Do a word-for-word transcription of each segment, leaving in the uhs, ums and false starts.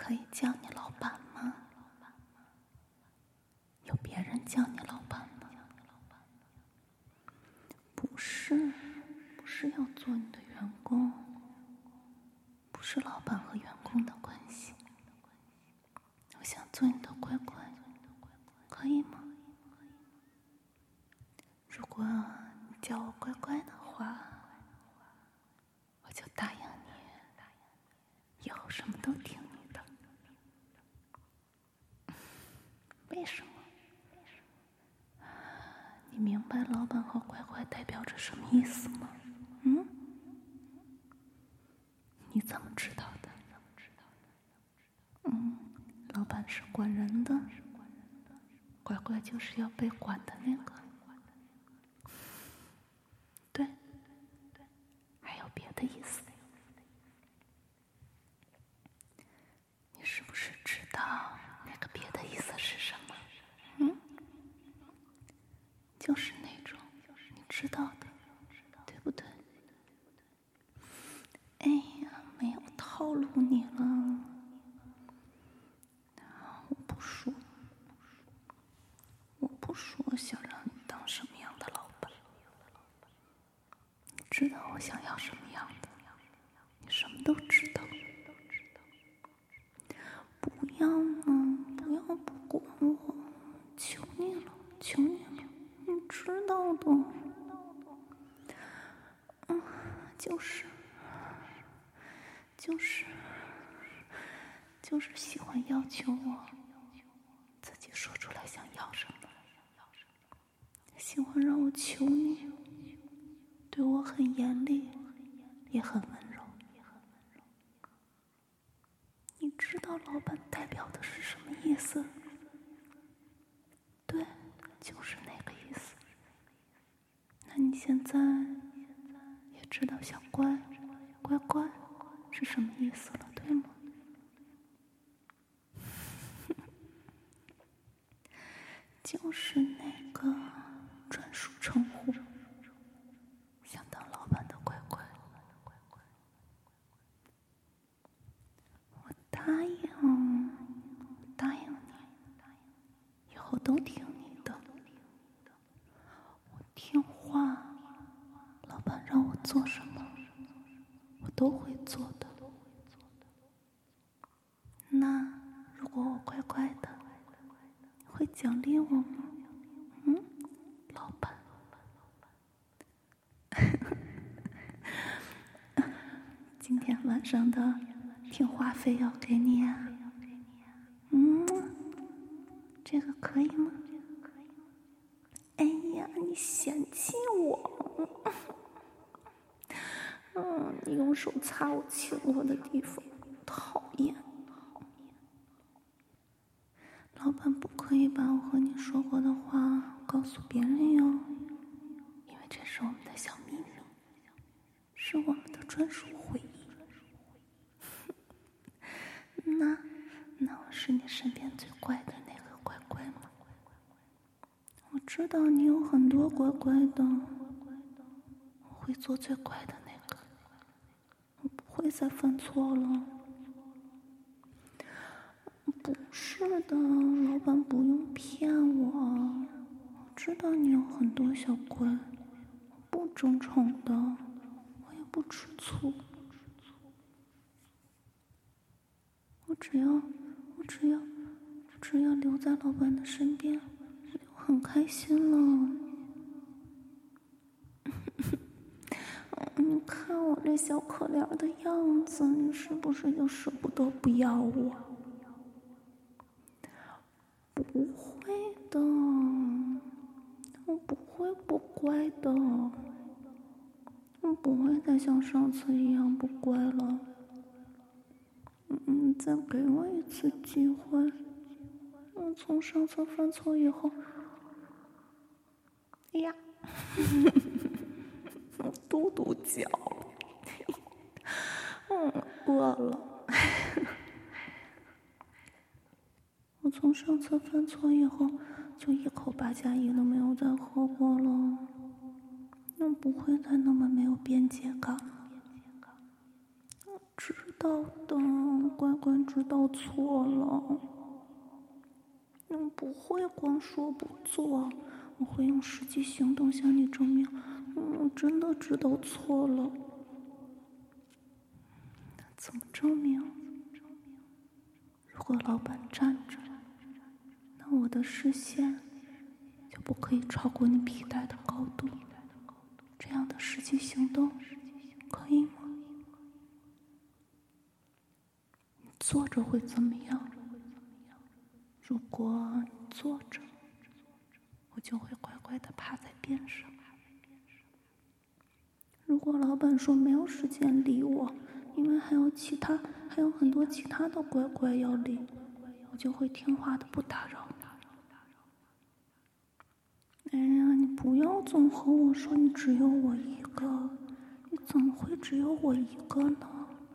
可以叫你老板吗？有别人叫你老板吗？不是，不是要做你的员工，不是老板和员工的关系。我想做你的乖乖，可以吗？如果你叫我乖乖的话，我就答应你，以后什么都听你的。为什么？你明白老板和乖乖代表着什么意思吗？嗯？你怎么知道的？嗯，老板是管人的，乖乖就是要被管的那个。对，还有别的意思？你是不是知道那个别的意思是什么？嗯？就是那种你知道的，对不对？哎呀，没有套路你了。我不说，我不说想让你当什么样的老板。你知道我想要什么样的，你什么都知道。不要嘛，不要不管我，求你了，求你了，你知道的。嗯，就是就是就是喜欢要求我自己说出来想要什么，喜欢让我求你，对我很严厉，也很温柔。你知道老板代表的是什么意思？对，就是那个意思。那你现在也知道小乖乖乖是什么意思了，对吗？就是那个专属称呼，想当老板的乖乖。我答应，答应你，以后都听你的。我听话，老板让我做什么，我都会做的。那如果我乖乖的，你会奖励我吗？嗯，老板。今天晚上的听话费要给你啊。嗯，这个可以吗？哎呀，你嫌弃我。嗯，你用手擦我亲我的地方，讨厌。老板不可以把我和你说过的话告诉别人哟，因为这是我们的小秘密，是我们的专属回忆。那那我是你身边最乖的那个乖乖吗？我知道你有很多乖乖的，我会做最乖的那个，我不会再犯错了。不是的，老板不用骗我，我知道你有很多小乖，我不争宠的，我也不吃醋。我只要，我只要，我只要留在老板的身边，我就很开心了。你看我这小可怜的样子，你是不是就舍不得不要我？不会的，我不会不乖的，我不会再像上次一样不乖了。嗯，再给我一次机会。我从上次犯错以后，哎呀，我嘟嘟叫了。嗯，饿了。我从上次犯错以后，就一口八加一都没有再喝过了。那不会再那么没有边界感了。 知道的，乖乖知道错了。我不会光说不做，我会用实际行动向你证明，我真的知道错了。怎么证明？如果老板站着，那我的视线就不可以超过你皮带的高度。这样的实际行动可以吗？你坐着会怎么样？如果你坐着，我就会乖乖地趴在边上。如果老板说没有时间理我，因为还有其他还有很多其他的乖乖要理，我就会听话的不打扰你。哎呀，你不要总和我说你只有我一个，你怎么会只有我一个呢？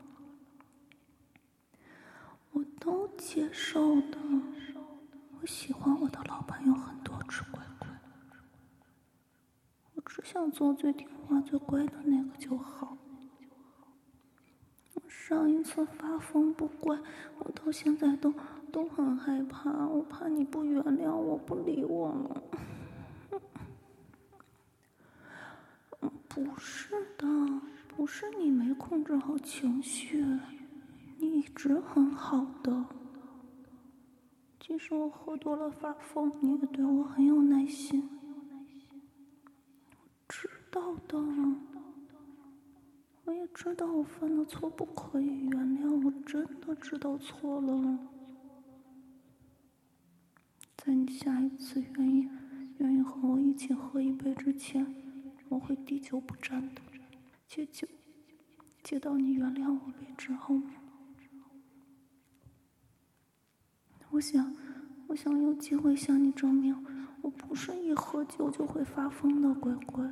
我都接受的，我喜欢我的老板有很多只乖乖，我只想做最听话最乖的那个就好。我上一次发疯不乖，我到现在都都很害怕，我怕你不原谅我，不理我了。不是的，不是你没控制好情绪，你一直很好的。即使我喝多了发疯，你也对我很有耐心。我知道的，我也知道我犯的错不可以原谅，我真的知道错了。在你下一次愿意愿意和我一起喝一杯之前，我会滴酒不沾的，戒酒，戒到你原谅我为止，好吗？我想，我想有机会向你证明，我不是一喝酒就会发疯的乖乖。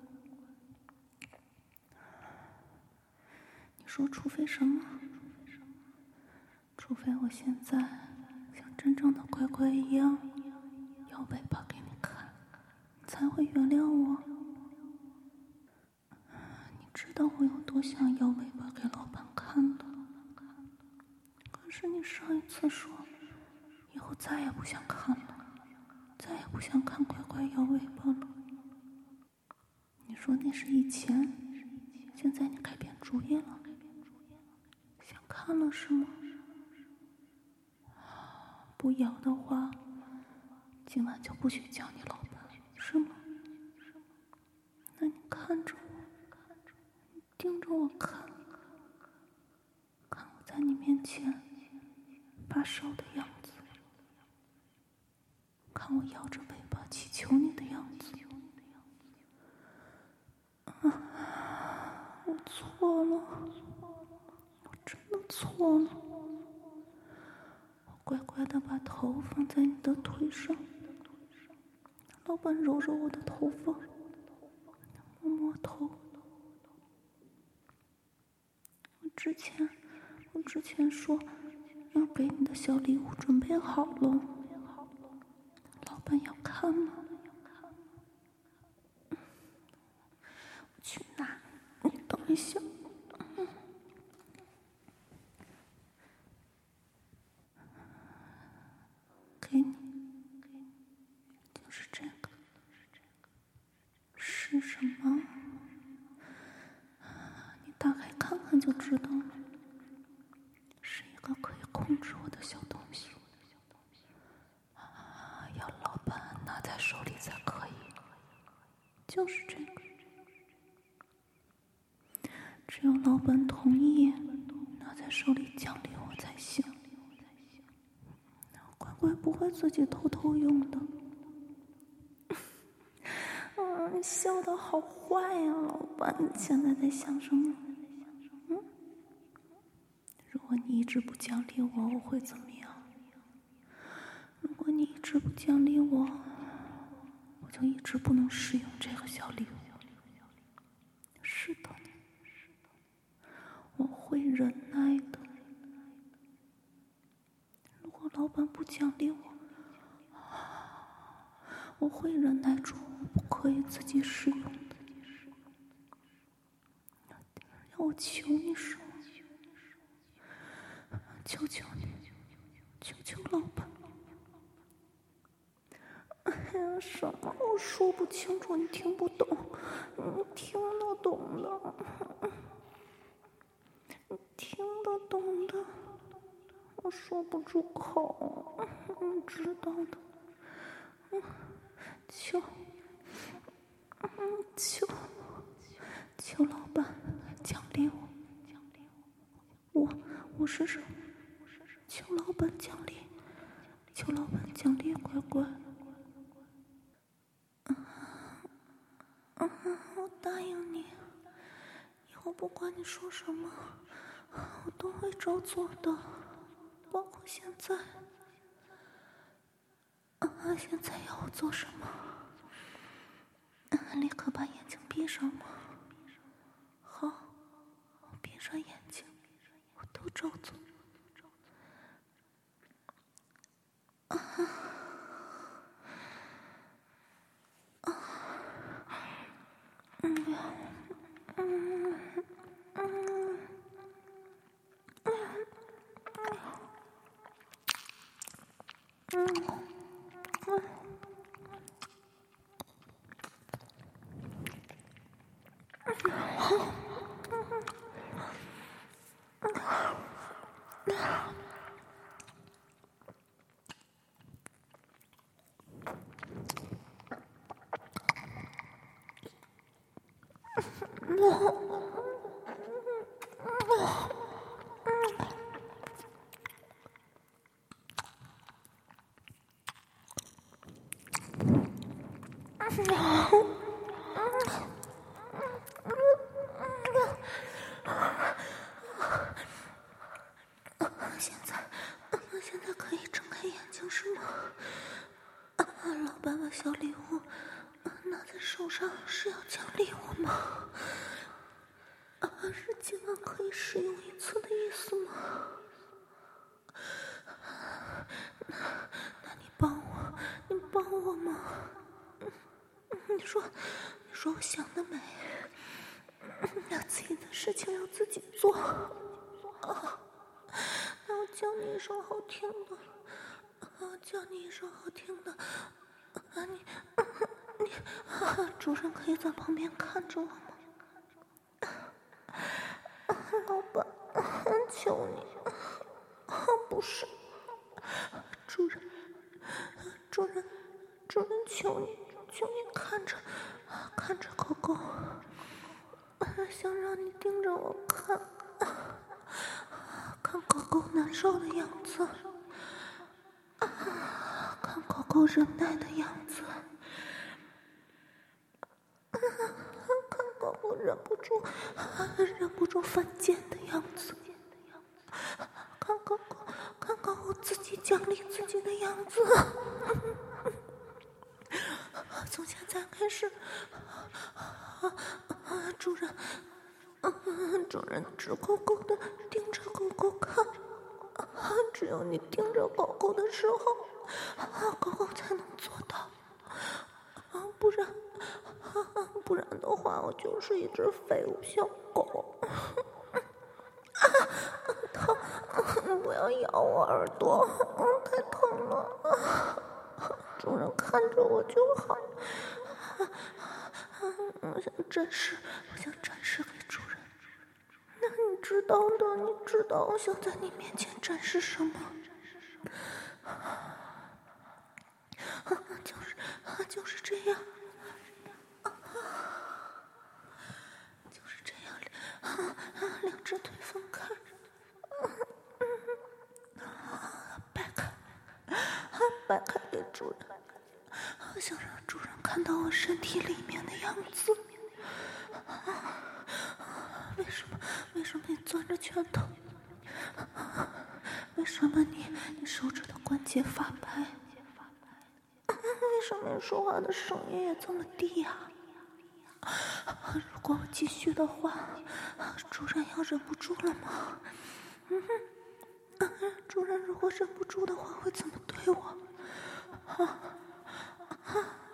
你说，除非什么？除非我现在像真正的乖乖一样，摇尾巴给你看，你才会原谅我。你知道我有多想摇尾巴给老板看的，可是你上一次说以后再也不想看了，再也不想看乖乖摇尾巴了。你说那是以前，现在你改变主意了，想看了是吗？不摇的话，今晚就不许叫你老板，是吗？那你看着我，你盯着我看，看我在你面前发烧的样子，看我摇着尾巴祈求你的样子。啊，我错了，我真的错了。我乖乖地把头放在你的腿上，老板揉揉我的头发，摸摸头。我之前，我之前说要给你的小礼物准备好了，老板要看吗？我去拿，你等一下。给你，就是这个。是什么？你打开看看就知道了。是一个可以控制我的小东西，啊，要老板拿在手里才可以。就是这个。只有老板同意，拿在手里奖励我才行。乖乖不会自己偷偷用的。嗯，笑得好坏呀，老板！你现在在想什么？嗯？如果你一直不奖励我，我会怎么样？如果你一直不奖励我，我就一直不能使用这个小礼物。是的，我会忍耐的。如果老板不奖励我，我会忍耐住，不可以自己使用的。要我求你什么？ 求求你，求求老板！哎呀，什么我说不清楚，你听不懂，你听得懂的，你听得懂的，我说不出口，你知道的。嗯，求，嗯，求，求老板奖励我，我我是谁？求老板奖励，求老板奖励乖乖。啊啊！我答应你，以后不管你说什么，我都会照做的，包括现在。啊，现在要我做什么？啊，立刻把眼睛闭上吗？好，我闭上眼睛，我都照做。啊啊！嗯嗯嗯嗯嗯。现在，现在可以睁开眼睛是吗？啊，老板把小礼物拿在手上是要奖励我吗？啊，是今晚可以使用一次的意思吗？那，那你帮我，你帮我吗？你说，你说我想得美，要自己的事情要自己做。啊，那我叫你一声好听的，啊，叫你一声好听的，啊，你，你，啊，主人可以在旁边看着我吗？啊，老板，求你，啊，不是，主人，主人，主人，求你，求你看着，看着狗狗，想让你盯着我看，看狗狗难受的样子，看狗狗忍耐的样子，看狗狗忍不住，忍不住犯贱的样子，看狗狗，看狗狗自己奖励自己的样子。从现在开始，主人，主人直勾勾的盯着狗狗看，只有你盯着狗狗的时候，狗狗才能做到，不然，不然的话，我就是一只废物小狗。疼！不要咬我耳朵，太疼了。主人看着我就好。我想展示，我想展示给主人。那你知道的，你知道我想在你面前展示什么？就是，就是这样。就是这样，两只腿分开。摆开，摆开给主人，想让主人看到我身体里面的样子。为什么？为什么你攥着拳头？为什么你你手指的关节发白？为什么你说话的声音也这么低呀？如果我继续的话，主人要忍不住了吗？嗯哼，主人如果忍不住的话，会怎么对我？啊啊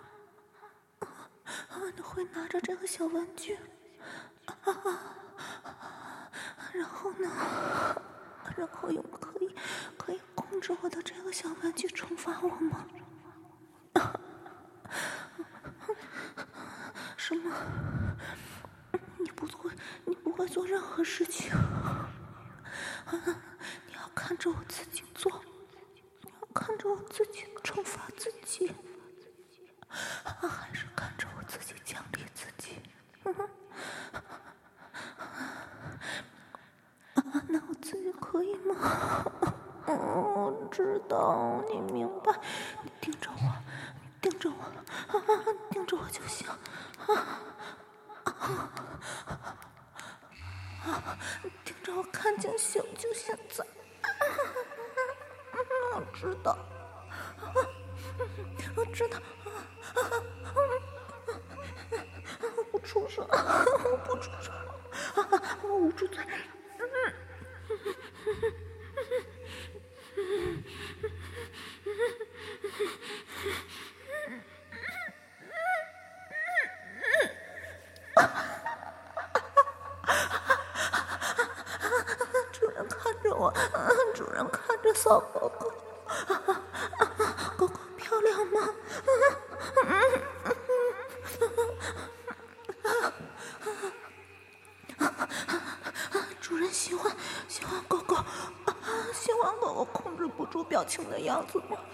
啊！你会拿着这个小玩具，啊，然后呢？然后用可以着我的这个小玩具惩罚我吗？什么？你不会，你不会做任何事情。你要看着我自己做，你要看着我自己惩罚自己，还是看着我自己奖励自己？那我自己可以吗？嗯，我知道，你明白，你盯着我，你盯着我，啊，盯着我就行。啊啊！盯着我看就行，就现在。啊、我知道，啊、我知道。啊啊、我不出声，我不出声，啊、我捂住嘴。主人看着我，主人看着小狗狗，狗狗漂亮吗？主人喜欢喜欢狗狗，喜欢狗狗控制不住表情的样子吗？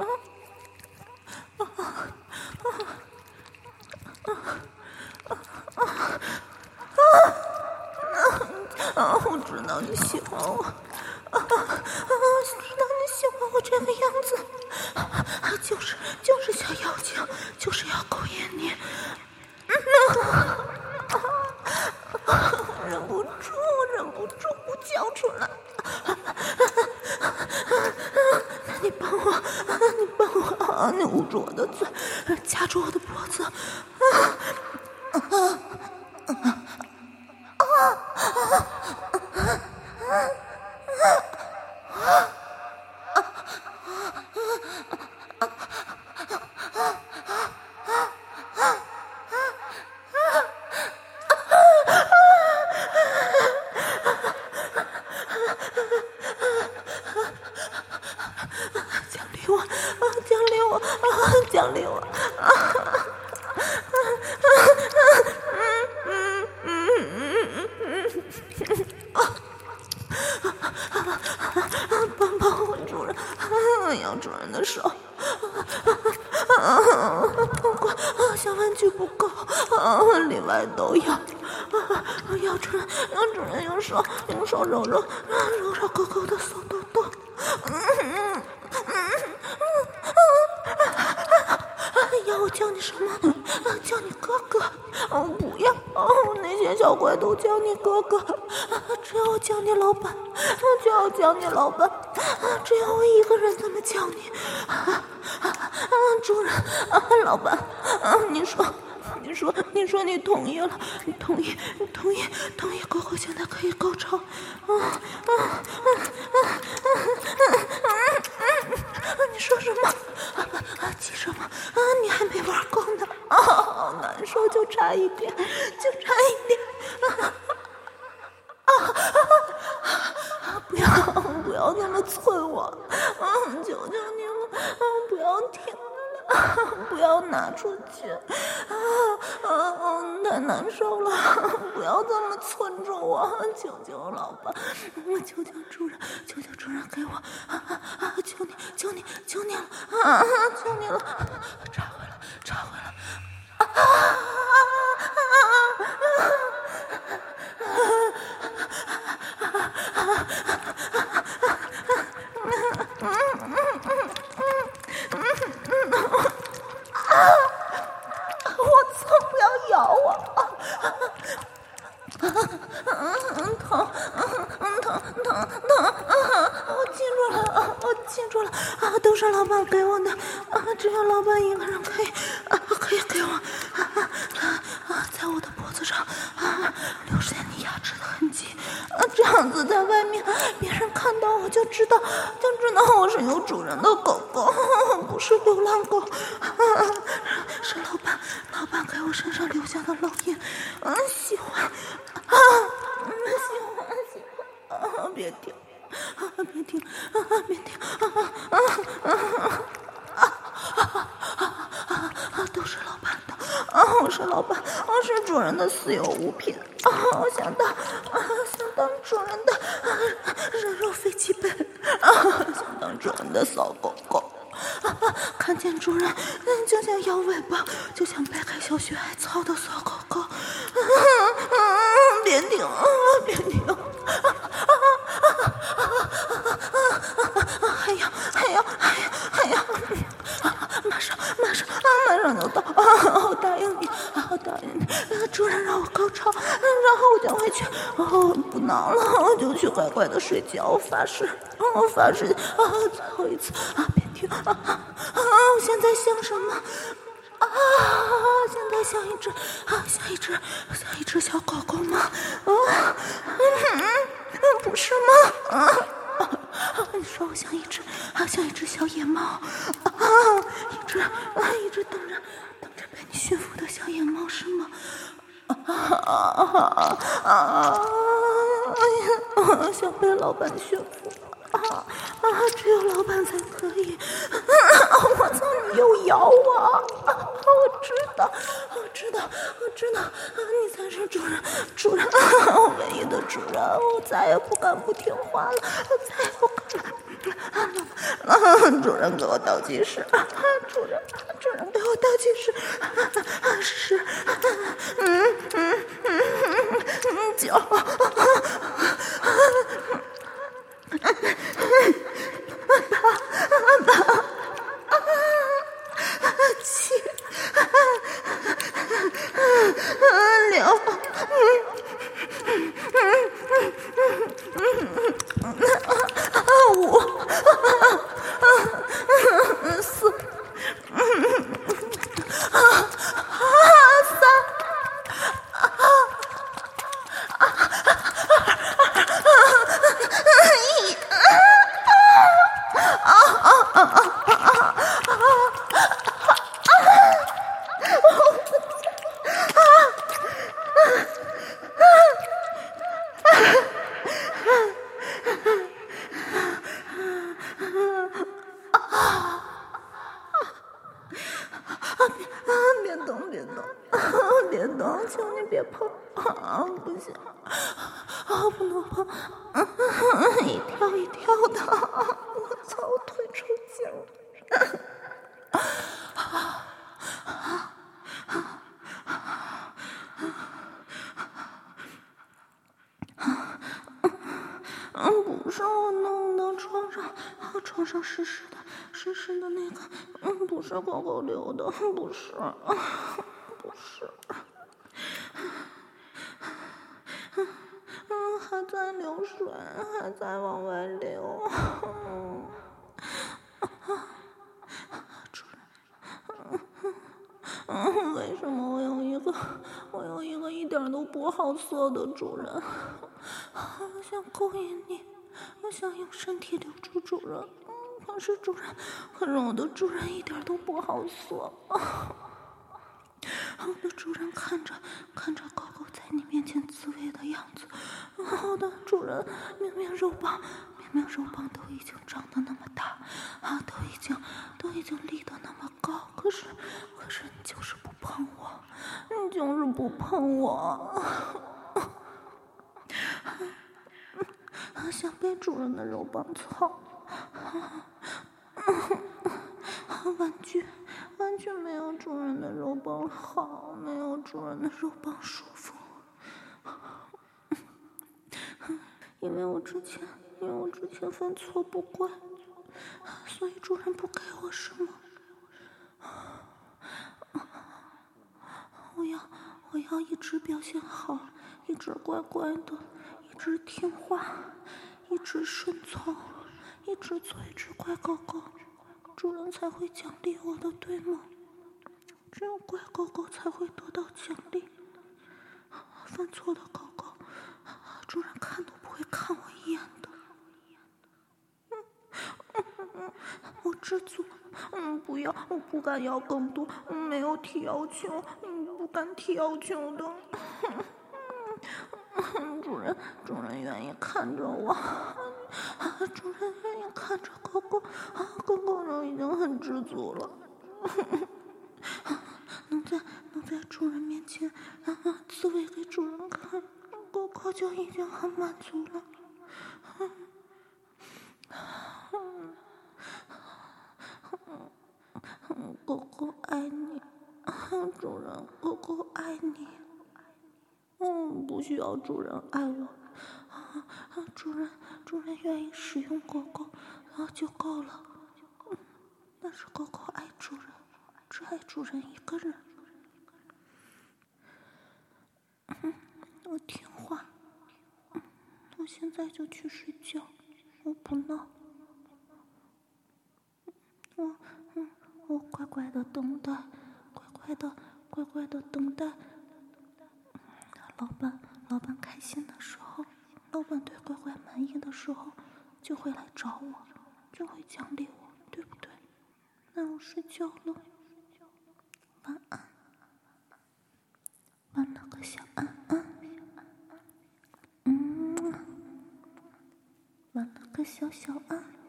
啊，我知道你喜欢我，啊啊，知道你喜欢我这个样子，啊，就是就是小妖精，就是要勾引你，啊啊，忍不住，忍不住，不叫出来，那你帮我，你帮我，啊，你捂住我的嘴，夹住我的脖子，啊啊。奖励我，奖励我，奖励我！帮帮我，主人！要主人的手！不过小玩具不够，里外都要。要主人，要主人用手，用手揉揉，揉揉狗狗的小豆豆。要我叫你什么？叫你哥哥？哦，不要！哦，那些小怪都叫你哥哥，只要我叫你老板，就要叫你老板，只有我一个人这么叫你。主人，老板，你说，你说，你说你同意了？你同意？你同意？同意狗狗现在可以高潮？你说什么？急什么？你还没玩够呢！啊，好难受，就差一点，就差一点！啊啊！不要不要那么催我！嗯，求求你了，不要停了，不要拿出去！啊啊！太难受了，不要这么催着我！求求老板，求求主人，求求主人给我！啊啊！求你，求你，求你了！啊！求你了！插回来，插回来！啊啊我操！不要咬我！疼！疼！疼！疼！我记住了，我记住了啊！都是老板给我的啊！只有老板一个人可以啊，可以给我啊啊！在我的脖子上啊，留下你牙齿的痕迹啊！这样子在外面，别人看到我就知道，就知道我是有主人的狗狗，不是流浪狗，啊、是老板，老板给我身上留下的烙印，啊，喜欢啊，喜欢喜欢啊！别停！啊！别停！啊！别停！啊！ 是老板，我是主人的私有物品啊！我想当啊，想当主人的啊人肉飞机杯啊，想当主人的骚狗狗啊！看见主人，嗯，就想摇尾巴，就像掰开小雪还操的骚狗狗。啊啊！别停啊！别停！啊啊啊啊啊啊！还要还要还要还要！马上马上啊！马上就到啊！我答应你啊！我答应你，啊、主人让我高潮，然后我就回去，哦，不闹了，我就去乖乖的睡觉。我发誓，我发誓啊！最后一次啊！别停啊！啊！我现在想什么？啊！现在像一只啊，像一只像一只小狗狗吗？啊！嗯，不是吗？啊！你说我像一只啊，像一只小野猫啊，一只啊，一只等着等着被你驯服的小野猫是吗？啊啊啊！哎呀，想被老板驯服啊啊！只有老板才可以。啊、我操！你又咬我！啊！我知道，我知道，我知道，啊、你才是主人，主人，啊、我唯一的主人，我再也不敢不听话了，我再也不敢了。啊！主人给我倒计时，啊、主人，主人给我倒计时，啊、十，嗯嗯嗯嗯，九。七，六，五，四，三，一。别动，别动，别动，求你别碰啊！不行啊，不能碰，一跳一跳的，我操，我腿抽筋了。嗯，不是我弄的，床上，床上湿湿的，湿湿的那个，嗯，不是狗狗流的，不是，不是，嗯，还在流水，还在往外流。嗯，主人，嗯，为什么我有一个，我有一个一点都不好色的主人？我想勾引你，我想用身体留住主人，可是主人，可是我的主人一点都不好色。我的主人看着看着狗狗在你面前自慰的样子，我的主人明明肉棒，明明肉棒都已经长得那么大啊，都已经都已经立得那么高，可是可是你就是不碰我，你就是不碰我。想被主人的肉棒操，玩具玩具没有主人的肉棒好，没有主人的肉棒舒服。因为我之前因为我之前犯错不乖，所以主人不给我什么。我要我要一直表现好，一直乖乖的，一直听话，一直顺从，一直做一只乖狗狗，主人才会奖励我的，对吗？只有乖狗狗才会得到奖励。犯错的狗狗，主人看都不会看我一眼的。我知足，嗯，不要，我不敢要更多，没有提要求，嗯，不敢提要求的。主人，主人愿意看着我，主人愿意看着狗狗，狗狗就已经很知足了。能在能在主人面前啊自慰给主人看，狗狗就已经很满足了。狗狗爱你，主人，狗狗爱你。嗯，不需要主人爱我，啊，主人，主人愿意使用狗狗，啊就够了。嗯，但是狗狗爱主人，只爱主人一个人。嗯，我听话。嗯，我现在就去睡觉，我不闹。我，嗯，我乖乖的等待，乖乖的，乖乖的等待。老板，老板开心的时候，老板对乖乖满意的时候，就会来找我，就会奖励我，对不对？那我睡觉了，晚安，晚了个小安安，嗯，晚了个小小安。